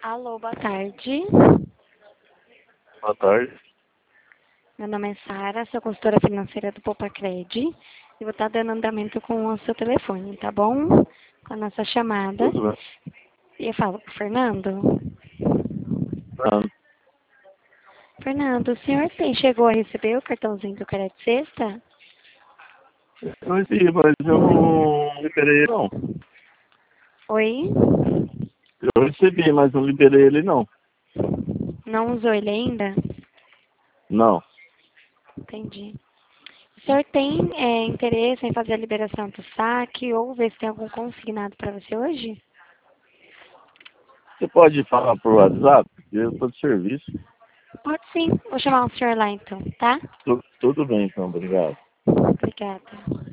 Alô, boa tarde. Boa tarde. Meu nome é Sara, sou consultora financeira do Popacred e vou estar dando andamento com o seu telefone, tá bom? Com a nossa chamada. Tudo bem? E eu falo com o Fernando. Ah, Fernando, o senhor chegou a receber o cartãozinho do Crédito Sexta? eu recebi, mas eu não liberei ele não. Oi? Eu recebi, mas não liberei ele não. Não usou ele ainda? Não. Entendi. O senhor tem interesse em fazer a liberação do saque ou ver se tem algum consignado para você hoje? Você pode falar por WhatsApp? Eu estou de serviço. Pode sim. Vou chamar o senhor lá então, tá? Tudo bem, então. Obrigado. Obrigada.